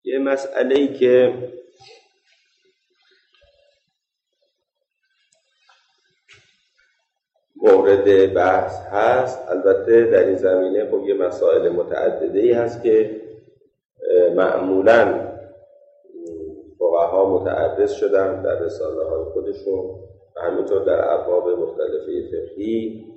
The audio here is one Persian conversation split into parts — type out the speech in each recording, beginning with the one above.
یه مسئله‌ای که مورد بحث هست، البته در این زمینه خب یه مسائل متعدده‌ای هست که معمولاً فقها متعرض شدن در رساله‌های خودشون و همینطور در ابواب مختلفه فقهی.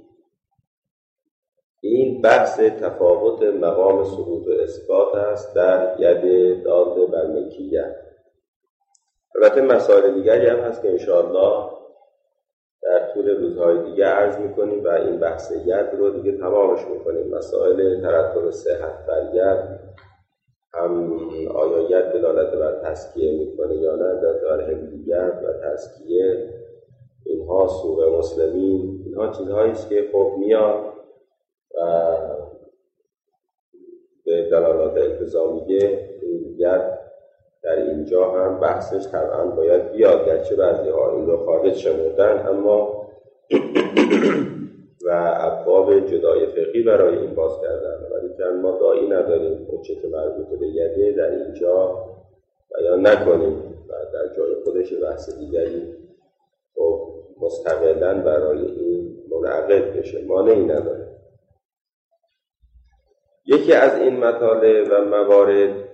این بحث تفاوت مقام ثبوت و اثبات است در ید داده بر ملکیت. البته مسائل دیگری هم هست که انشاءالله در طول روزهای دیگه عرض میکنیم و این بحث ید رو دیگه تمامش میکنیم. مسائل ترتب صحت بر ید، هم آیا ید دلالت بر تزکیه میکنه یا نه، دلالت بر حملیت و تزکیه، اینها سوره مسلمین، اینها چیزهایی است که خب میاد و به دلالات التزامیه ید در اینجا هم بحثش طبعا باید بیاد، گرچه بعضی ها این رو خارج شمردن، اما و ابواب جدای فقهی برای این باز کردن، ولی که ما داعی نداریم اون چه که مربوط به یده در اینجا بیان نکنیم و در جای خودش بحث دیگری خب مستقلاً برای این منعقد بشه، مانعی نداره. یکی از این مطالب و موارد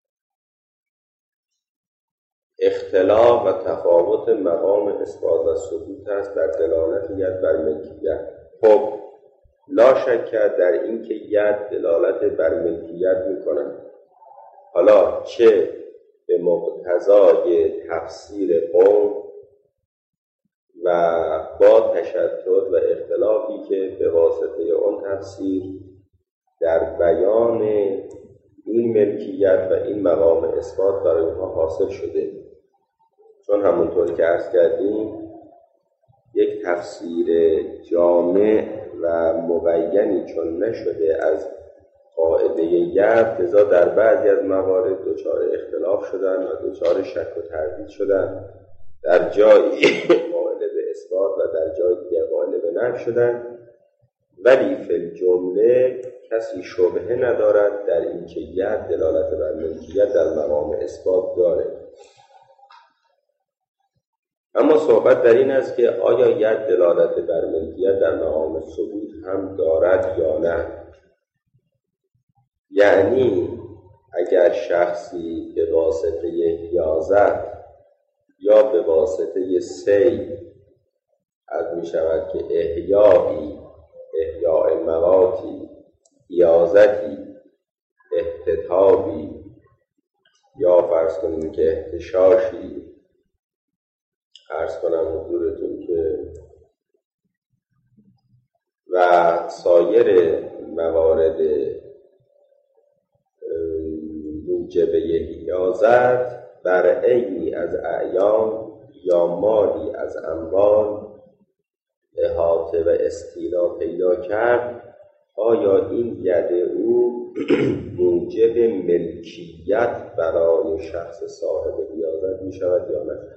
اختلاف و تفاوت مقام اثبات و ثبوت است در دلالت ید بر ملکیت. خب لا شک در این که ید دلالت بر ملکیت می‌کند، حالا چه به مقتضای تفسیر قوم و با تشدد و اختلافی که به واسطه اون تفسیر در بیان این ملکیت و این مقام اثبات برای اونها حاصل شده. چون همونطور که عرض کردیم یک تفسیر جامع و مبینی چون نشده از قاعده ید، لذا در بعضی از موارد دچار اختلاف شدن و دچار شک و تردید شدن، در جایی قائل به اثبات و در جای دیگر قائل به نفی شدن. ولی فی الجمله کسی شبهه ندارد در این که ید دلالت بر ملکیت در مقام اثبات داره. اما صحبت در این است که آیا ید دلالت بر ملکیت در مقام ثبوت هم دارد یا نه. یعنی اگر شخصی به واسطه حیازت یا به واسطه سی از می شود که احیاء مواتی، حیازتی، احتطابی یا فرض کنیم که احتشاشی، عرض کنم حضورتون که و سایر موارد موجبه حیازت بر عینی از اعیان یا مالی از اموال احاطه و استیلا پیدا کرد، آیا این ید او موجب ملکیت برای شخص صاحب حیازت می شود یا نه؟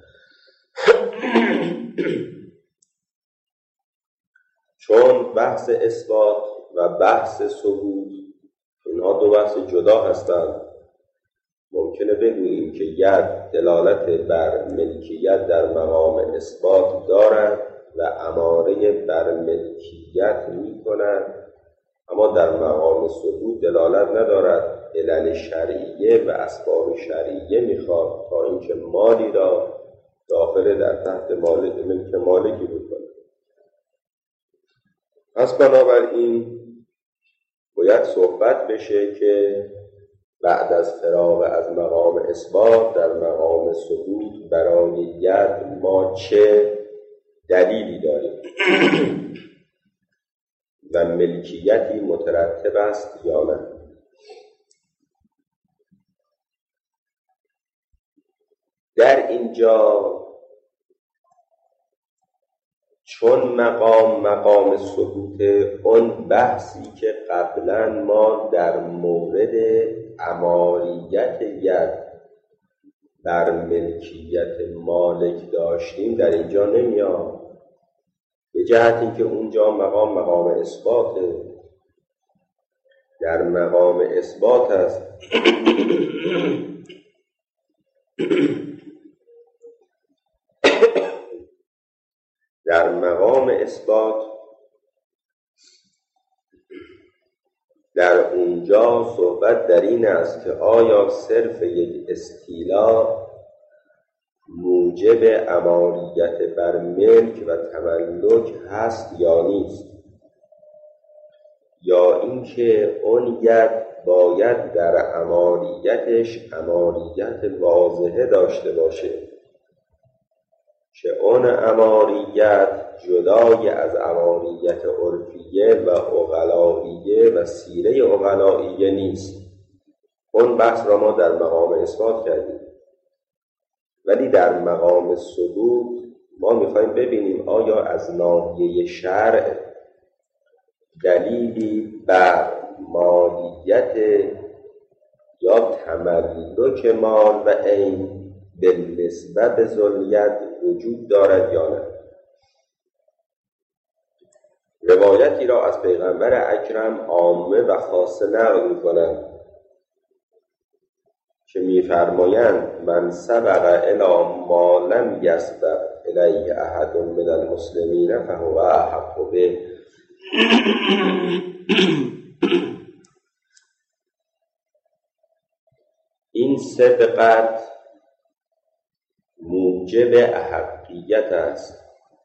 چون بحث اثبات و بحث ثبوت اینها دو بحث جدا هستند. ممکنه بگوییم که ید دلالت بر ملکیت در مقام اثبات دارد و اماره بر ملکیت می کند، اما در مقام ثبوت دلالت ندارد. علل شرعیه و اسباب شرعیه میخواد تا اینکه مالی را داخل در تحت ملک مالکی بکنه. پس بنابراین باید صحبت بشه که بعد از فراغ از مقام اثبات در مقام ثبوت برای ید ما چه دلیلی داریم و ملکیتی مترتب است یا نه. در اینجا چون مقام ثبوت اون بحثی که قبلا ما در مورد اماریت ید بر ملکیت مالک داشتیم در اینجا نمیاد، به جهتی که اونجا مقام اثباته. در مقام اثبات است اثبات در اونجا صحبت در این است که آیا صرف یک استیلا موجب اماریت بر ملک و تملک هست یا نیست، یا اینکه اون ید باید در اماریتش اماریت واضحه داشته باشه که اون اماریت جدای از اماریت عرفیه و عقلائیه و سیره عقلائیه نیست. اون بحث را ما در مقام اثبات کردیم، ولی در مقام ثبوت ما میخوایم ببینیم آیا از ناحیه شرع دلیلی بر مالیت یا تملک مال و عین به نسبت به ذوالید وجود دارد یا نه. روایتی را از پیغمبر اکرم عامه و خاصه نقل می‌کنند که می‌فرمایند من سبق الی ما لم یسبق الیه احد من المسلمین فهو احق به. این سبقت موجب احقیت است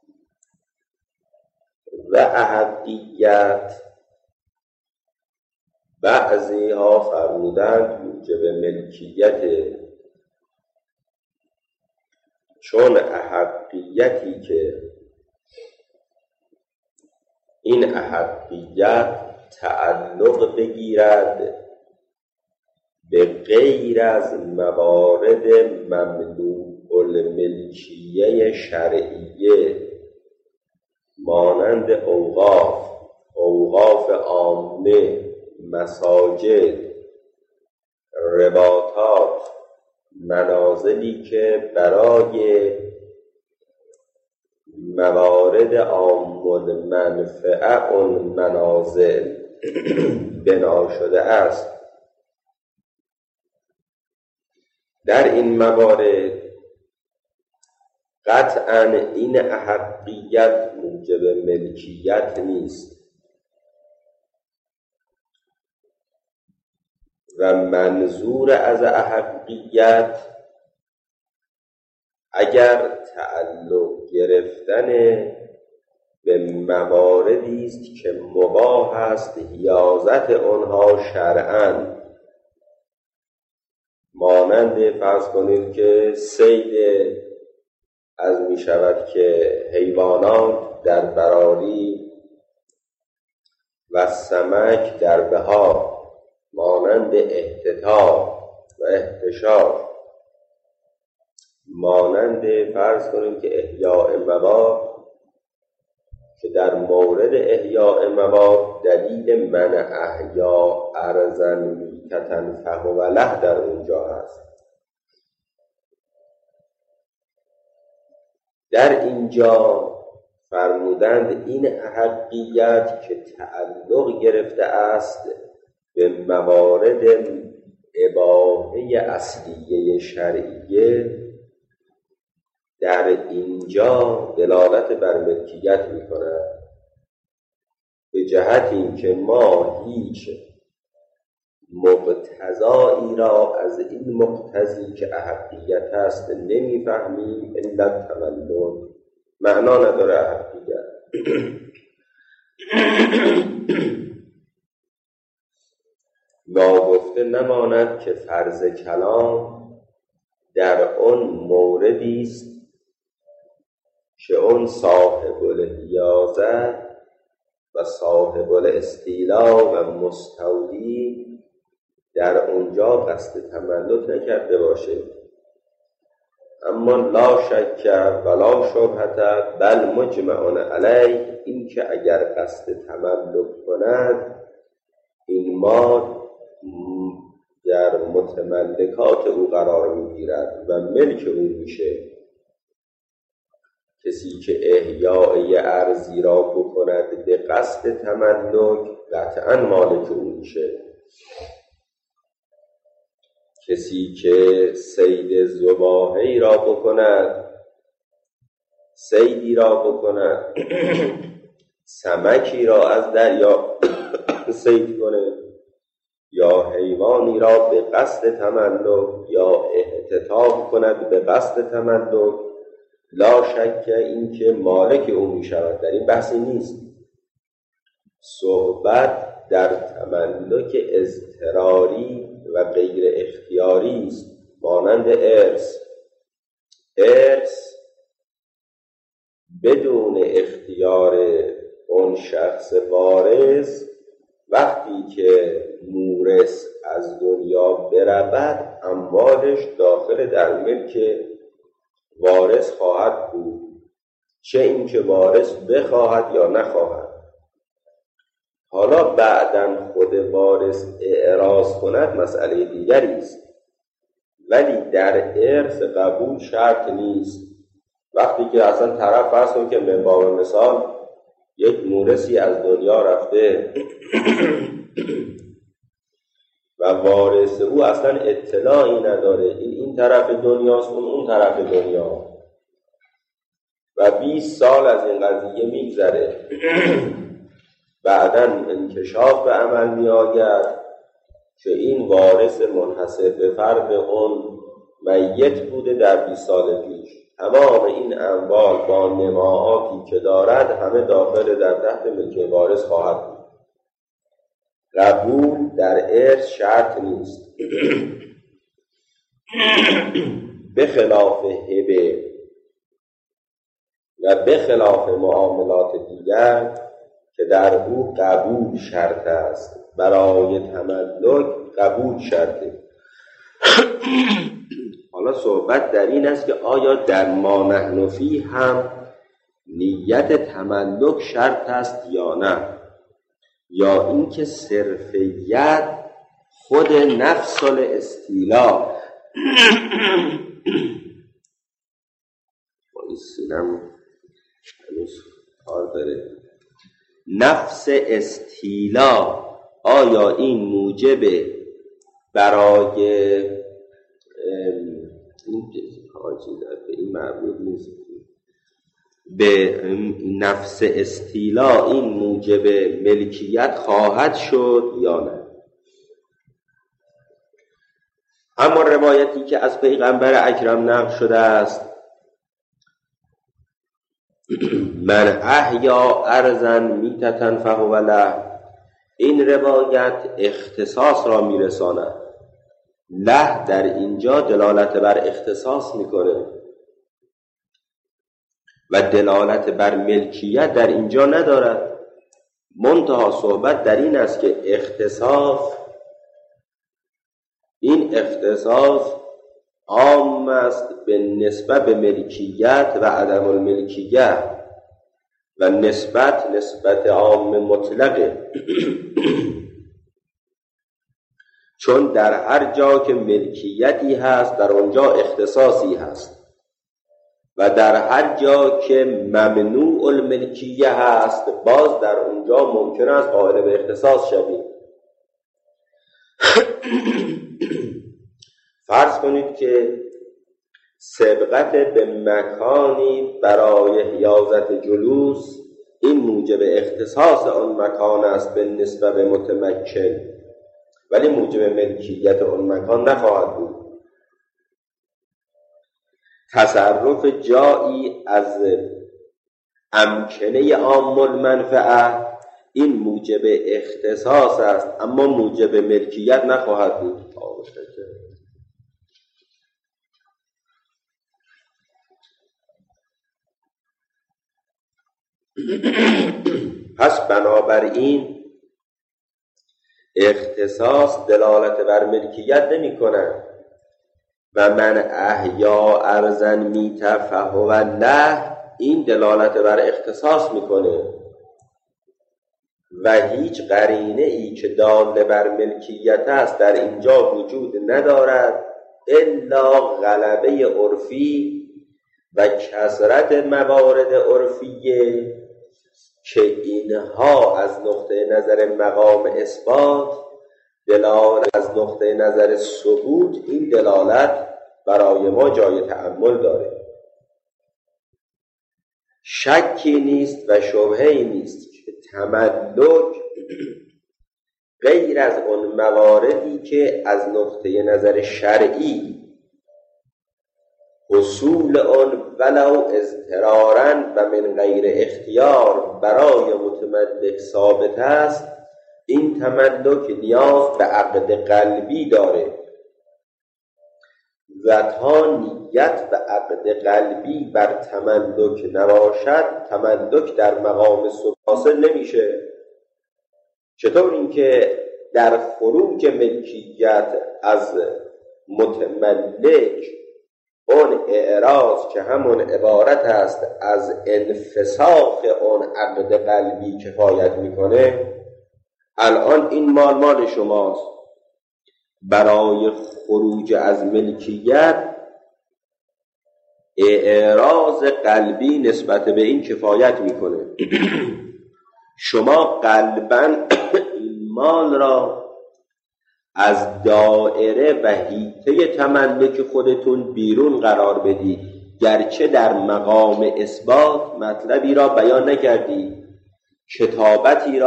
و احقیت بعضی ها فرمودند موجب ملکیت، چون احقیتی که این احقیت تعلق بگیرد به غیر از موارد ممنوع الملکیه شرعیه مانند اوقاف عامه، مساجد، رباطات، منازلی که برای موارد عام المنفعه اون منازل بنا شده است. در این موارد قطعاً این احقیت موجب ملکیت نیست و منظور از احقیت اگر تعلق گرفتن به مواردی است که مباح است حیازت آنها شرعاً، مانند فرض کنید که صید از می شود که حیوانات در براری و سمک در بحار، مانند احتطاب و احتشار، مانند فرض کنید که احیاء مواد، که در مورد احیاء مواد دلیل من احیا ارضا میتة فهو له در اونجا هست. در اینجا فرمودند این احقیت که تعلق گرفته است به موارد اباحه اصلیه شرعیه، در اینجا دلالت بر ملکیت می‌کند، به جهت اینکه ما هیچ مقتضایی را از این مقتضی که احقیت است نمی‌فهمیم الا تملک. معنا نداره احقیت. ناگفته نماند که فرض کلام در آن موردی است که اون صاحب الاجازه و صاحب الاستیلا و مستولی در اونجا قصد تملک نکرده باشه، اما لا شک ولا شبهه بل مجمع علیه، این که اگر قصد تملک کند این مال در متملکات او قرار میگیرد و ملک او میشه. کسی که احیاء ارضی را بکند به قصد تملک قطعا مالک او میشه. کسی که صید ذباحی را بکند، صیدی را بکند، سمکی را از دریا صید کند، یا حیوانی را به قصد تملک یا احتطاب کند به قصد تملک، لا شک این که مالک او می شود. در این بحثی نیست. صحبت در تملک اضطراری و غیر اختیاری است، مانند ارث. ارث بدون اختیار اون شخص وارث، وقتی که مورث از دنیا برود اموالش داخل در ملک وارث خواهد بود، چه اینکه وارث بخواهد یا نخواهد. حالا بعداً خود وارث اعراض کند مسئله دیگری است، ولی در ارث قبول شرط نیست. وقتی که اصلا طرف فرض کن که من باب مثال یک مورثی از دنیا رفته و وارث او اصلا اطلاعی نداره، این طرف دنیاست اون طرف دنیا، و 20 سال از این قضیه میگذره، بعداً انکشاف به عمل می آید که این وارث منحصر به فرد اون میت بوده در 20 سال پیش. تمام این اموال با نماعاتی که دارد همه داخل در تحت ملک وارث خواهد بود. قبول در ارث شرط نیست. به خلاف هبه و به خلاف معاملات دیگر که در او قبول شرط است، برای تملک قبول شرطه. حالا صحبت در این است که آیا در ما نحن فیه هم نیت تملک شرط است یا نه، یا اینکه صرف ید خود نفس الاستیلا. این سینم هنوز کار داره. نفس استیلا آیا این موجب برای این مربوط نیست به نفس استیلا، این موجب ملکیت خواهد شد یا نه؟ اما روایتی که از پیغمبر اکرم نقل شده است، من احیا ارضا میتة فهو له، این روایت اختصاص را میرساند. له در اینجا دلالت بر اختصاص میکنه و دلالت بر ملکیت در اینجا ندارد. منتها صحبت در این است که این اختصاص عام است به نسبت به ملکیت و عدم الملکیت، و نسبت عام مطلقه. چون در هر جا که ملکیتی هست در اونجا اختصاصی هست، و در هر جا که ممنوع الملکیه هست باز در اونجا ممکن است قائل به اختصاص شوید. فرض کنید که سبقت به مکانی برای حیازت جلوس این موجب اختصاص آن مکان است به نسبت به متمکن، ولی موجب ملکیت آن مکان نخواهد بود. تصرف جایی از امکنه عام المنفعه این موجب اختصاص است، اما موجب ملکیت نخواهد بود. پس بنابراین اختصاص دلالت بر ملکیت نمی کند و من احیا ارضا میتة فهو له این دلالت بر اختصاص میکنه و هیچ قرینه ای که دال بر ملکیت است در اینجا وجود ندارد الا غلبه عرفی و کثرت موارد عرفیه که اینها از نقطه نظر مقام اثبات دلالت، از نقطه نظر ثبوت این دلالت برای ما جای تأمل داره. شکی نیست و شبهه‌ای نیست که تملک غیر از اون مواردی که از نقطه نظر شرعی حصول آن ولو اضطراراً و من غیر اختیار برای متملک ثابت است، این تملک نیاز به عقد قلبی داره و تا نیت و عقد قلبی بر تملک نباشد تملک در مقام حاصل نمیشه. چطور اینکه در خروج ملکیت از متملک اون اعراض که همون عبارت است از انفساخ اون عقد قلبی کفایت میکنه، الان این مال شماست، برای خروج از ملکیت اعراض قلبی نسبت به این کفایت میکنه. شما قلباً این مال را از دائره و حیطه تملک خودتون بیرون قرار بدید، گرچه در مقام اثبات مطلبی را بیان نکردید، کتابتی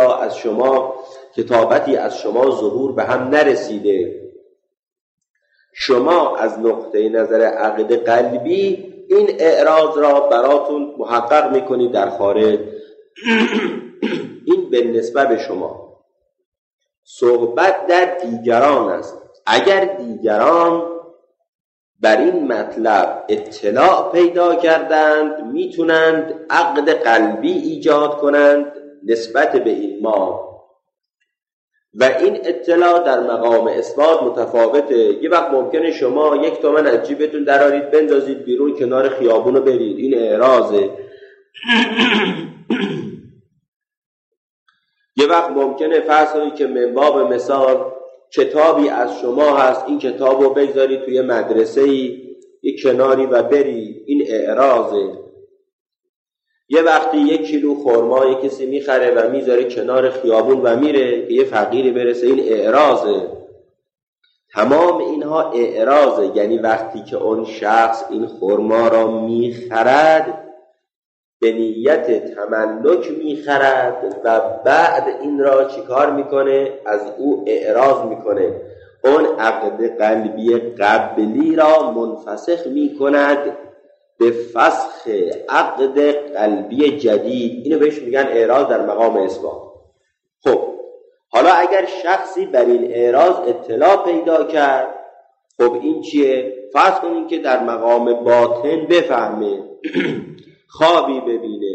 از شما ظهور به هم نرسیده. شما از نقطه نظر عقد قلبی این اعراض را براتون محقق میکنید در خارج. این به نسبت به شما. صحبت در دیگران است. اگر دیگران بر این مطلب اطلاع پیدا کردند میتونند عقد قلبی ایجاد کنند نسبت به این مال و این اطلاع در مقام اثبات متفاوته. یه وقت ممکنه شما 1 تومن از جیبتون درارید بندازید بیرون کنار خیابون رو برید، این اعراضه. یه وقت ممکنه فرض کنید که من باب مثال کتابی از شما هست، این کتاب رو بگذارید توی مدرسه‌ای یک کناری و برید، این اعراضه. یه وقتی 1 کیلو خرما یک کسی میخره و میذاره کنار خیابون و میره که یه فقیری برسه، این اعراضه. تمام اینها اعراضه، یعنی وقتی که اون شخص این خرما را میخرد به نیت تملک میخرد و بعد این را چیکار میکنه؟ از او اعراض میکنه، اون عقد قلبی قبلی را منفسخ میکند به فسخ عقد قلبی جدید. اینو بهش میگن اعراض در مقام اثبات. خب حالا اگر شخصی بر این اعراض اطلاع پیدا کرد، خب این چیه؟ فرض کنید که در مقام باطن بفهمه، خوابی ببینه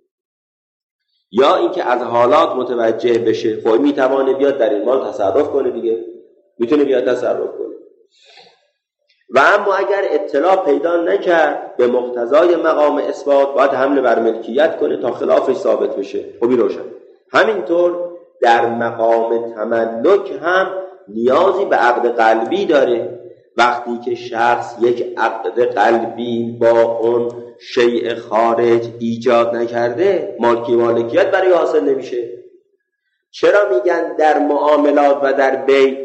یا اینکه از حالات متوجه بشه، خب میتوانه بیاد در این مال تصرف کنه دیگه، میتونه بیاد تصرف کنه. و اما اگر اطلاع پیدا نکرد به مقتضای مقام اثبات باید حمله بر ملکیت کنه تا خلافش ثابت بشه. خب این روشن. همینطور در مقام تملک هم نیازی به عقد قلبی داره. وقتی که شخص یک عقد قلبی با اون شیء خارج ایجاد نکرده، مالکیت برای حاصل نمیشه. چرا میگن در معاملات و در بیع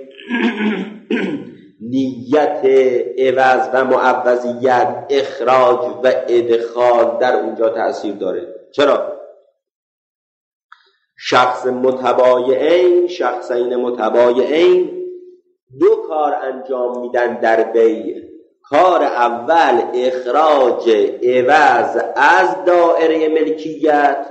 نیت عوض و معوضیت، اخراج و ادخال در اونجا تأثیر داره؟ چرا؟ شخصین متبایعین 2 کار انجام میدن در بیع. کار اول اخراج عوض از دائره ملکیت،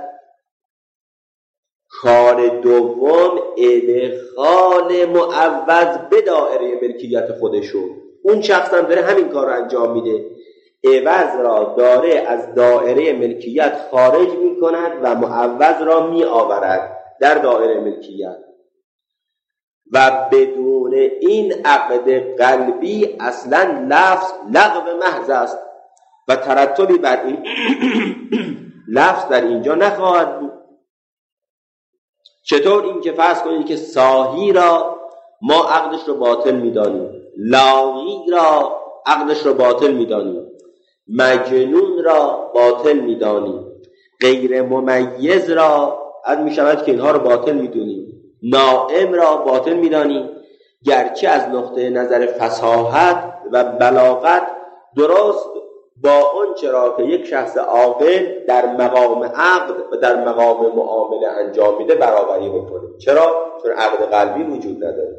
کار دوم ادخال معوض به دائره ملکیت خودشون. اون شخص هم داره همین کار رو انجام میده، عوض را داره از دائره ملکیت خارج میکند و معوض را میآورد در دائره ملکیت و بدون این عقد قلبی اصلا لفظ لغو محض است و ترتبی بر این لفظ در اینجا نخواهد بود. چطور؟ این که فرض کنید که صاحی را ما عقدش رو باطل میدانیم، لاغی را عقدش رو باطل میدانیم، مجنون را باطل میدانیم، غیر ممیز را از میشود که اینها رو باطل میدونیم، نائم را باطل میدانیم، گرچه از نقطه نظر فصاحت و بلاغت درست با اون چرا که یک شخص عاقل در مقام عقد و در مقام معامله انجام میده برابری بکنه. چرا؟ چون عقد قلبی وجود نداره.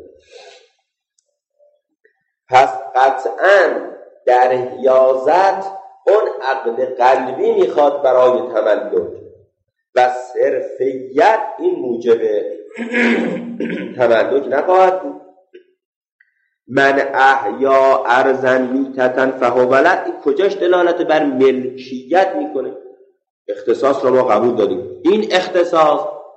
پس قطعاً در حیازت اون عقد قلبی میخواد برای تملک و صرفیت این موجب تملک نخواهد بود. من احیا ارضا میتة فهو له، این کجاش دلالت بر ملکیت میکنه؟ اختصاص رو ما قبول داریم. این اختصاص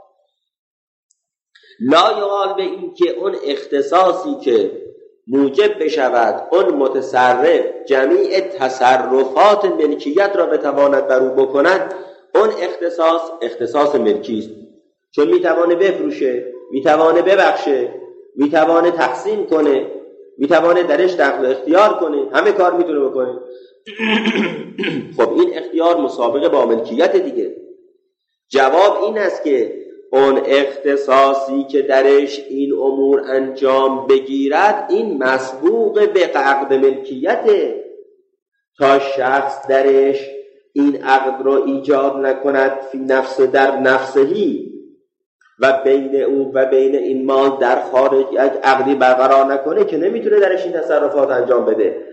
لا یقال به این که اون اختصاصی که موجب بشود اون متصرف جمیع تصرفات ملکیت را بتواند بر او بکند، اون اختصاص ملکی است. چون میتوانه بفروشه، میتوانه ببخشه، میتوانه تقسیم کنه، میتوانه درش دخل اختیار کنه، همه کار میتونه بکنه. خب این اختیار مسابقه با ملکیت دیگه. جواب این است که اون اختصاصی که درش این امور انجام بگیرد این مسبوق به عقد ملکیته. تا شخص درش این عقد رو ایجاد نکند فی نفس در نفسهی و بین او و بین این مال در خارج یک عقدی برقرار نکنه که نمیتونه درش این تصرفات انجام بده.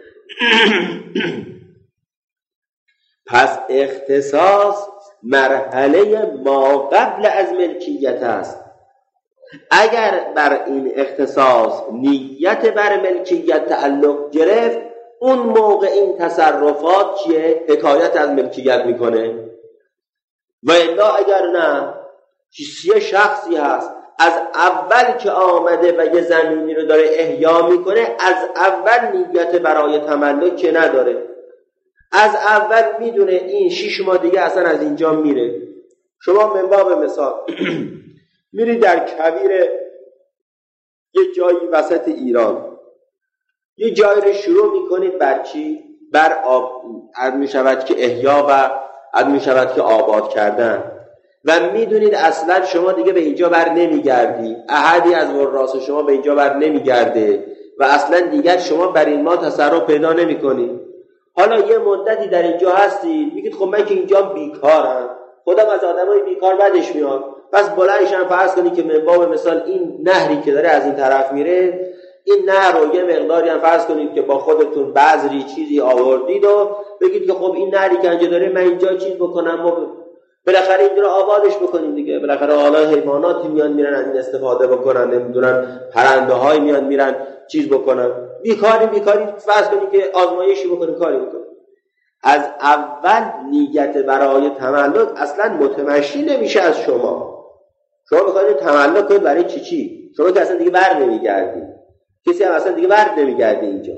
پس اختصاص مرحله ما قبل از ملکیت است. اگر بر این اختصاص نیت بر ملکیت تعلق گرفت، اون موقع این تصرفات چیه؟ حکایت از ملکیت میکنه. و الا اگر نه، یه شخصی هست از اول که آمده و یه زمینی رو داره احیا میکنه، از اول نیت برای تملک که نداره، از اول میدونه این 6 ماه دیگه اصلا از اینجا میره. شما من باب مثال میری در کویر یه جایی وسط ایران، یه جایی رو شروع میکنید بر چی؟ بر عد میشود که احیا و عد میشود که آباد کردن و میدونید اصلا شما دیگه به اینجا بر نمیگردی، احدی از وراث شما به اینجا بر نمیگرده و اصلا دیگر شما بر این ما تصرف پیدا نمیکنید. حالا یه مدتی در اینجا هستید، میگید خب من که اینجا بیکارم، خودم از آدمای بیکار بدش میاد، پس بلندشم فرض کنید که من باب مثال این نهری که داره از این طرف میره، این نهر رو یه مقداری هم فرض کنید که با خودتون بذری چیزی آوردید و بگید که خب این نهری که اینجا داره من اینجا چیز بکنم، ما بالاخره این رو آبادش بکنیم دیگه. بالاخره حالا حیواناتی میان میرن از این استفاده بکنن، نمیدونن پرنده های میان میرن چیز بکنن. بیکاری فرض کنید که آزمایشی بکنید، کاری بکنید. از اول نیت برای تملک اصلا متمشی نمیشه از شما. شما بخواید تملک کنید برای چی؟ شما که اصلا دیگه بر نمیگردید، کسی هم اصلا دیگه بر نمیگرده اینجا.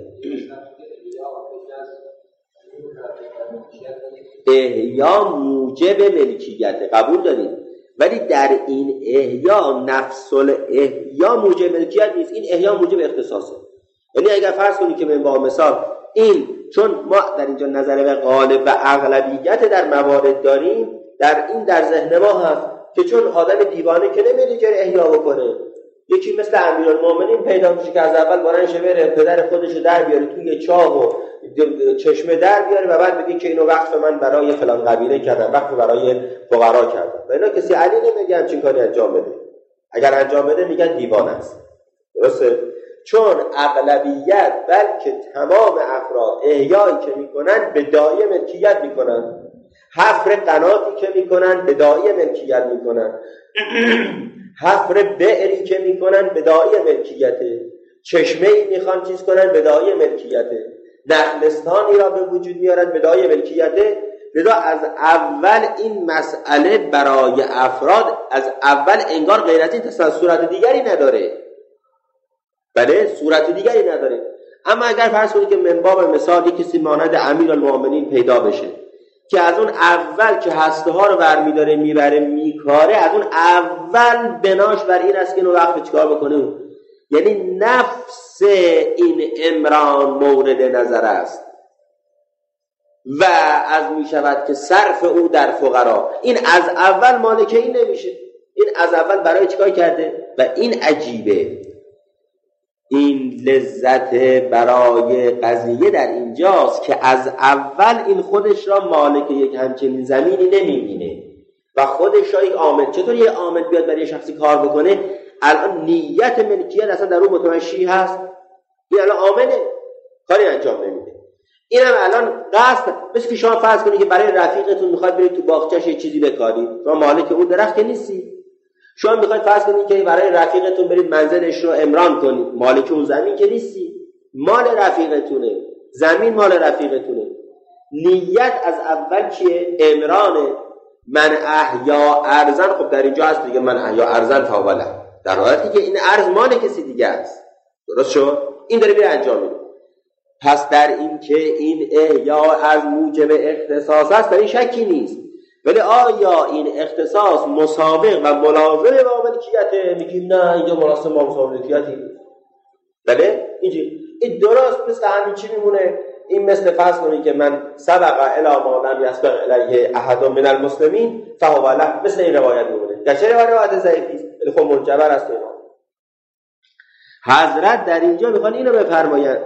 احیا موجب ملکیت قبول دارید، ولی در این احیا نفس الاحیا موجب ملکیت نیست. این احیا موجب اختصاصه. یعنی اگر فرض کنید که من با مثال این، چون ما در اینجا نظر به غالب و اغلبیت در موارد داریم، در ذهن ما هست که چون آدم دیوانه که نمیره جای احیا بکنه، یکی مثل امیرالمومنین پیدا میشه که از اول بلند شه بره پدر خودشو در بیاره توی چاه و چشمه در بیاره و بعد بگه که اینو وقف من برای فلان قبیله کردم، وقف برای فقرا کردم. و اینا کسی علی نمیگه همچین کاری انجام بده. اگر انجام بده میگن دیوانه است. درسته؟ چون اغلبیت بلکه تمام افراد احیایی که میکنن به داعی ملکیت میکنن، حفر قناتی که میکنن به داعی ملکیت میکنن، حفر بئری که میکنن به داعی ملکیته، چشمه‌ای میخوان چیز کنن به داعی ملکیته، نخلستانی را به وجود میارن به داعی ملکیته. لذا از اول این مسئله برای افراد از اول انگار غیر از این صورت دیگری نداره. بله صورت دیگری نداره. اما اگر فرض کنید که من باب مثال کسی مانند امیرالمومنین پیدا بشه که از اون اول که هسته ها رو برمیداره میبره میکاره، از اون اول بناش بر این است که اینو وقف چیکار بکنه، یعنی نفس این امران مورد نظر است و از میشود که صرف او در فقرا. این از اول مالک این نمیشه. این از اول برای چیکار کرده؟ و این عجیبه. این این لذت برای قضیه در اینجاست که از اول این خودش را مالک یک همچنین زمینی نمیبینه و خودش را یک عامل. چطور یک عامل بیاد برای شخصی کار بکنه؟ الان نیت ملکیت اصلا در اون متمشی هست، این الان عامله، کاری انجام نمیده. اینم الان قصد، مثل که شما فرض کنید که برای رفیقتون میخواید برید تو باغچه‌ش یه چیزی بکارید، شما مالک اون درخت نیستی. شما میخواید فرض کنید که برای رفیقتون برید منزلش رو عمران کنید، مالک اون زمین که نیستی، مال رفیقتونه، زمین مال رفیقتونه. نیت از اول چیه؟ عمرانه. من احیا ارضن، خب در اینجا هست دیگه، من احیا ارضن فاوله، در حالتی که این ارض مال کسی دیگه است. درست شد؟ این داره میره انجام میده. پس در این که این احیا از موجب اختصاص است در این شکی نیست، ولی آیا این اختصاص مسابق و ملازم با ملکیته؟ میگیم نه، اینجا مناسب با ملکیتی نیست. بله اینجوری این درست مثل همین چی میمونه. این مثل فرض کنید که من سبق الی ما لم یسبق الیه احد من المسلمین فهو له، مثل این روایت میمونه. گرچه روایت ضعیفی است ولی خب منجبر است. حضرت در اینجا میخوان اینو بفرمایند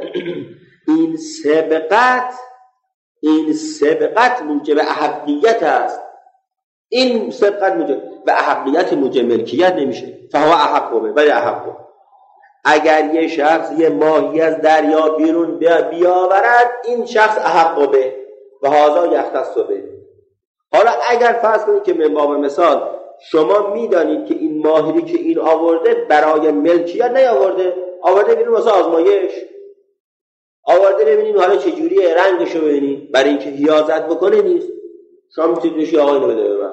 این سبقت موجب احقیت است. این سبقت موجب و احقیت موجب ملکیت نمیشه. فهو احقه، ولی احقه. اگر یه شخص یه ماهی از دریا بیرون بیاورد، این شخص احقه به و هذا یختص به. حالا اگر فرض کنید که من باب مثال شما میدانید که این ماهی که این آورده برای ملکیت نیاورده، آورده بیرون واسه آزمایش، آورده ببینیم حالا چجوریه، رنگشو ببینیم، برای اینکه حیازت بکنه نیست. شما میتونید بشی آقا اینو بده به من.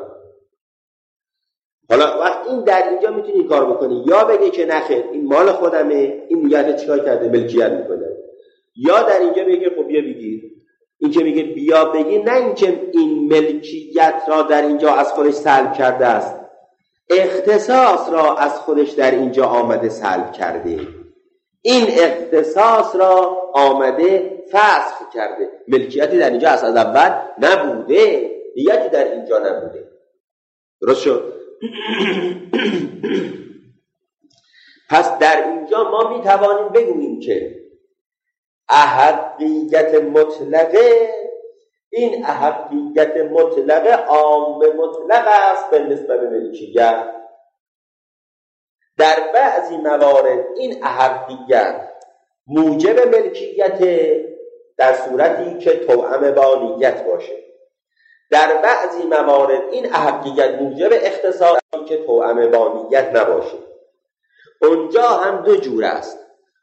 حالا وقت این در اینجا میتونی کار بکنی، یا بگی که نخیر این مال خودمه، این نیت چیکار کرده، ملکیت میکنه، یا در اینجا بگی خب بیا بگیر. این که میگه بیا بگی، نه اینکه این ملکیت را در اینجا از خودش سلب کرده است، اختصاص را از خودش در اینجا آمده سلب کرده، این اختصاص را آمده فسخ کرده. ملکیتی در اینجا از اول نبوده، نیتی در اینجا نبوده. درست شد؟ پس در اینجا ما میتوانیم بگوییم که احقیت مطلقه، این احقیت مطلقه عام مطلق است به نسبت ملکیت. در بعضی موارد این احقیت موجب ملکیت در صورتی که توأم با نیت باشه، در بعضی موارد این احقیت موجب اختصاصی که توأم با نیت نباشه. اونجا هم دو جور است.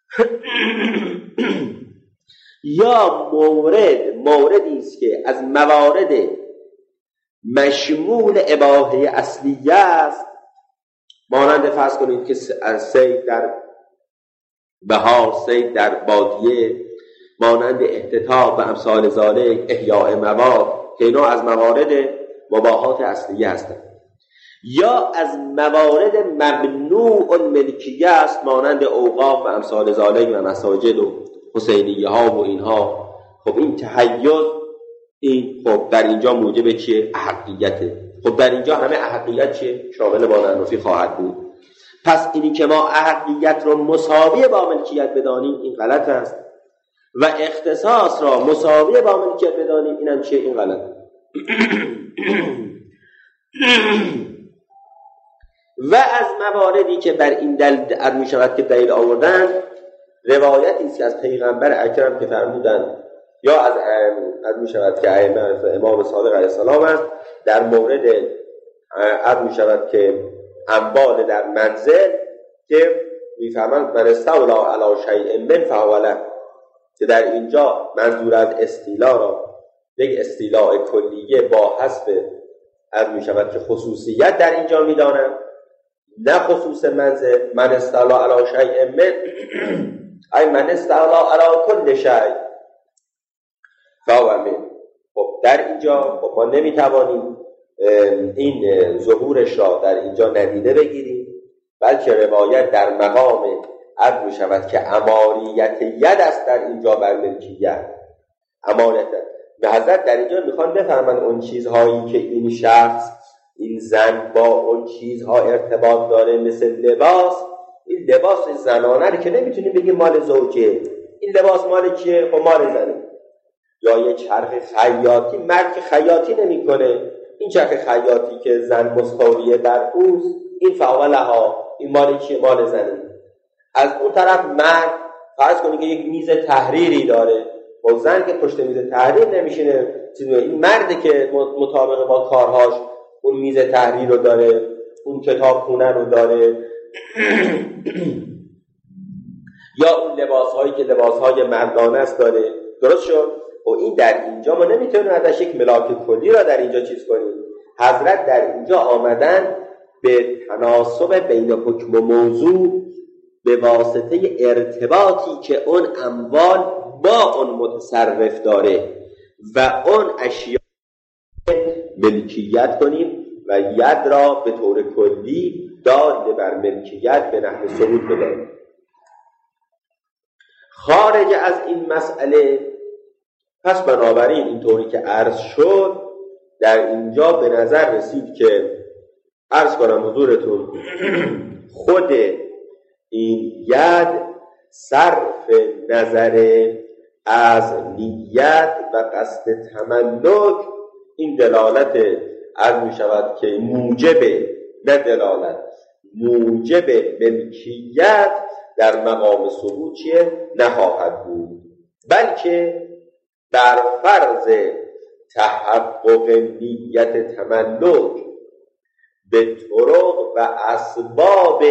یا موردی است که از موارد مشمول اباحه اصلیه است، مانند فرض کنید که صید در بهار، صید در بادیه، مانند احتطاب و امثال ذالک، احیاء مواد، که اینا از موارد مباحات اصلیه هستند. یا از موارد ممنوع ملکیه است، مانند اوقاف و امثال ذالک و مساجد و حسینیه ها و اینها. خب این تحیز، این خب در اینجا موجب چیه؟ احقیته. خب در اینجا همه احقیت چیه؟ شامل مانع‌نفی خواهد بود. پس اینی که ما احقیت رو مساوی با ملکیت بدانیم این غلط است، و اختصاص را مساوی با ملکیت بدانیم اینم چیه؟ این غلط. و از مواردی که بر این دلیل عرض می شود که دلیل آوردن، روایتی است که از پیغمبر اکرم که فرمودند، یا از می شود که امام صادق علیه السلام است، در مورد عرض می شود که انبال در منزل که میفرمند من استولا علی شیء من فهو له، که در اینجا منظور از استیلا را یک استیلاء کلیه با حذف عرض می شود که خصوصیت در اینجا میدانند، نه خصوص منزل. من استولا علی شیء من ای من استولا علی کل شیء فهو من. خب در اینجا خب ما نمیتوانیم این ظهورش را در اینجا ندیده بگیریم، بلکه روایت در مقام عرض می شود که اماریت ید است در اینجا بر ملکیت. اماریت به حضرت در اینجا میخوان بفهمن اون چیزهایی که این شخص، این زن با اون چیزها ارتباط داره، مثل لباس، این لباس زنانه رو که نمیتونیم بگیم مال زوجه، این لباس مال کیه؟ خب مال زنه. یا یه چرخ خیاطی، مرد که خیاطی نمیکنه، این چرخ خیاطی که زن مستولیه بر اوست، این فهو لها، این مال کیه؟ مال زنه. از اون طرف مرد فرض کنید که یک میز تحریری داره، و زن که پشت میز تحریر نمیشینه، این مرده که مطابق با کارهاش اون میز تحریر رو داره، اون کتاب خونه رو داره یا اون لباسهایی که لباسهای مردانه است داره. درست شد؟ و این در اینجا ما نمیتونیم ازش یک ملاک کلی را در اینجا چیز کنیم. حضرت در اینجا آمدن به تناسب بین حکم و موضوع به واسطه ارتباطی که اون اموال با اون متصرف داره و اون اشیاء ملکیت کنیم و ید را به طور کلی دال بر ملکیت به نحو ثبوت بدهیم. خارج از این مسئله، پس بنابراین اینطوری که عرض شد در اینجا به نظر رسید که عرض کنم حضورتون خود این ید صرف نظر از نیت و قصد تملک، این دلالت عرض می شود که موجب، نه دلالت، موجب ملکیت در مقام ثبوت چیه؟ نخواهد بود، بلکه بر فرض تحقق نیت تملک به طرق و اسباب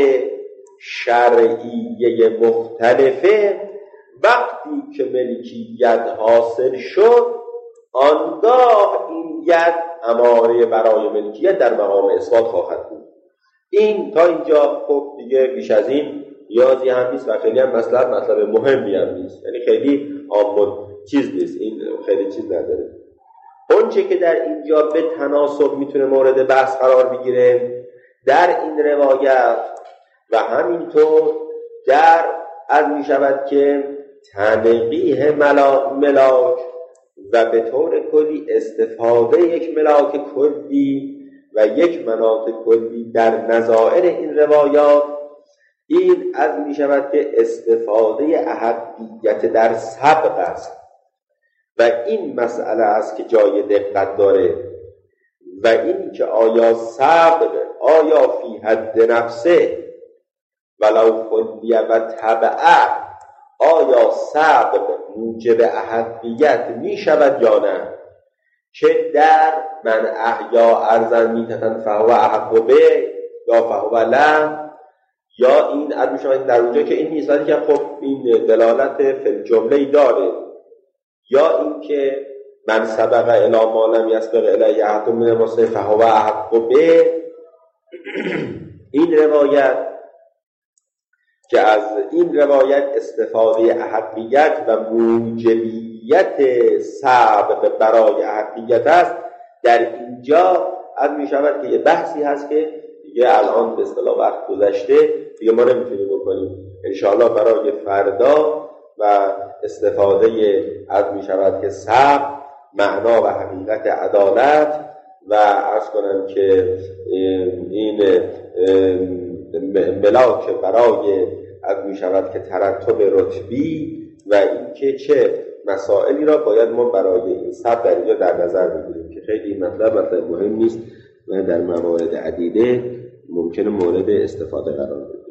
شرعیه مختلفه، وقتی که ملکیت حاصل شد آنگاه این ید اماره برای ملکیت در مقام اثبات خواهد بود. این تا اینجا خب دیگه بیش از این نیازی هم نیست و خیلی هم مطلب مهمی هم نیست، یعنی خیلی آمون چیز نیست، این خیلی چیز نداره. اون چه که در اینجا به تناسب میتونه مورد بحث قرار بگیره در این روایت و همینطور در از می شود که تنقیح ملاک و به طور کلی استفاده یک ملاک کلی و یک مناط کلی در نظائر این روایات، این از می شود که استفاده احدیت در سبق است و این مسئله است که جای دقت داره و این که آیا سبق آیا فی حد نفسه ولو کلیه و تبعه، آیا سبق موجب احدیت می شود یا نه، که در من احیا ارزن میتتن فهو احق به یا فهو لا، یا این از میشود در اونجا که این نیست که خب این دلالت فی الجمله داره، یا این که من سبق الی ما لم یسبق الی احد من المصنف فهو احق به. این روایت که از این روایت استفاده احقیت و موجبیت سبق برای احقیت است، در اینجا از می شود که یه بحثی هست که دیگه الان به اصطلاح وقت گذشته دیگه ما نمیتونیم بکنیم، انشاءالله برای فردا و استفاده از می شود که سبق معنا و حقیقت عدالت و عرض کنم که این ملاک برای از می شود که ترتب رتبی و این که چه مسائلی را باید ما برای این سبب در اینجا در نظر بگیریم که خیلی مطلب مهم نیست و در موارد عدیده ممکنه مورد استفاده قرار بگیره.